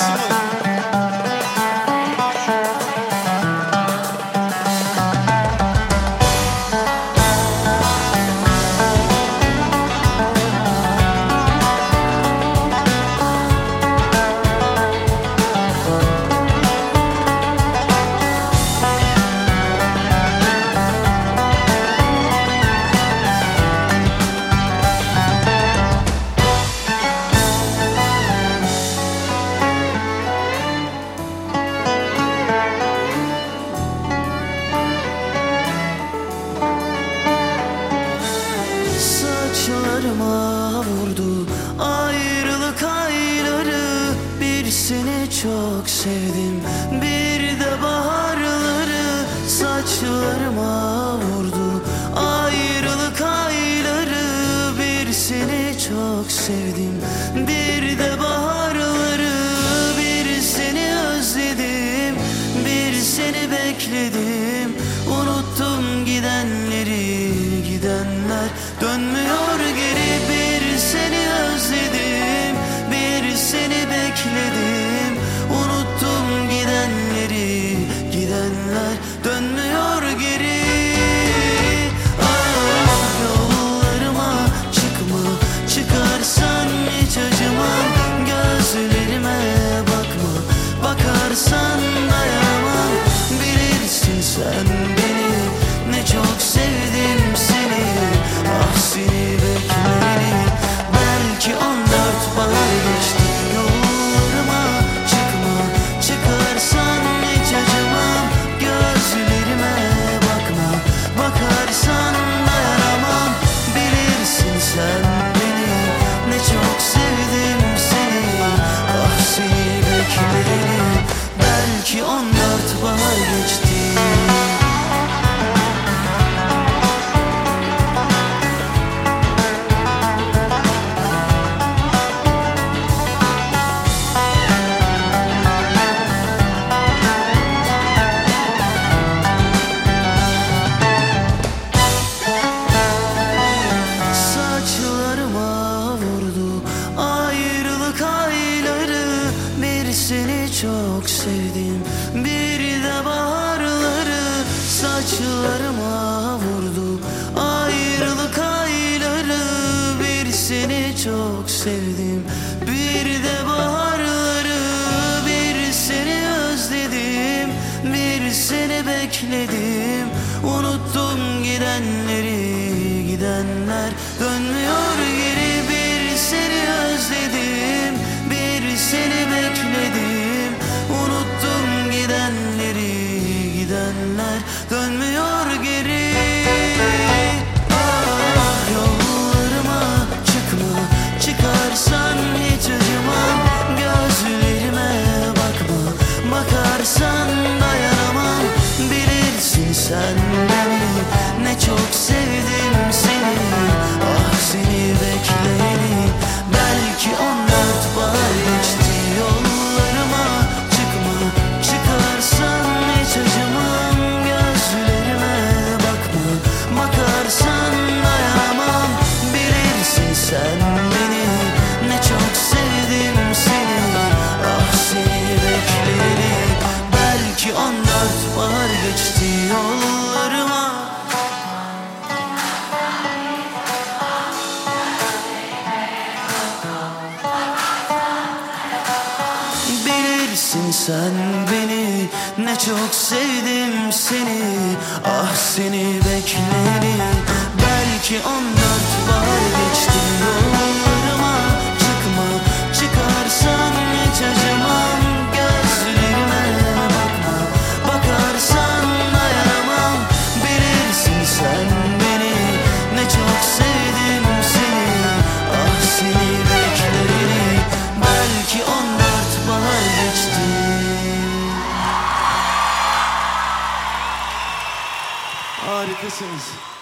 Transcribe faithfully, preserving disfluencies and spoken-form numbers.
teslim olun. Saçlarıma vurdu ayrılık ayları. Bir seni çok sevdim, bir de baharları. Saçlarıma vurdu ayrılık ayları. Bir seni çok sevdim, bir de baharları. Bir seni özledim, bir seni bekledim. Unuttum gidenleri, gidenler dönmüyor geri. Bir seni özledim, bir seni bekledim. Unuttum gidenleri, gidenler dönmüyor geri. Ah, yollarıma çıkma, çıkarsan hiç acımam. Gözlerime bakma, bakarsan dayanamam. Bilirsin sen beni, ne çok sevdim seni. Ah, seni bekleyeni belki on dört bahar geçti. Yollarıma çıkma, çıkarsan hiç acımam. Gözlerime bakma, bakarsan dayanamam. Bilirsin sen beni, ne çok sevdim seni. Ah, seni bekleyeni belki on dört bahar geçti. Saçlarıma vurdu ayrılık ayları. Bir seni çok sevdim, bir de baharları. Saçlarıma vurdu ayrılık ayları. Bir seni çok sevdim, bir de baharları. Bir seni özledim, bir seni bekledim. Unuttum gidenleri, gidenler dönmüyor geri. Bir seni özledim, bir seni bekledim. Unuttum gidenleri, gidenler dönmüyor geri. Ah, yollarıma çıkma, çıkarsan hiç acımam. Gözlerime bakma, bakarsan dayanamam. Bilirsin sen beni, ne çok sevdim seni. Ah, seni bekleyeni belki on dört bahar geçti. Yollarıma çıkma, çıkarsan hiç acımam. Gözlerime bakma, bakarsan dayanamam. Bilirsin sen beni, ne çok sevdim seni. Ah, seni bekleyeni belki on dört bahar geçti. Yollarıma bilirsin sen beni, ne çok sevdim seni. Ah, seni bekleyeni belki on dört bahar geçti. Yollarıma çıkma, çıkarsan hiç acımam. Gözlerime bakma, bakarsan dayanamam. Bilirsin sen beni, ne çok sevdim seni. Ah, seni bekleyeni belki on dört bahar geçti. Harikasınız.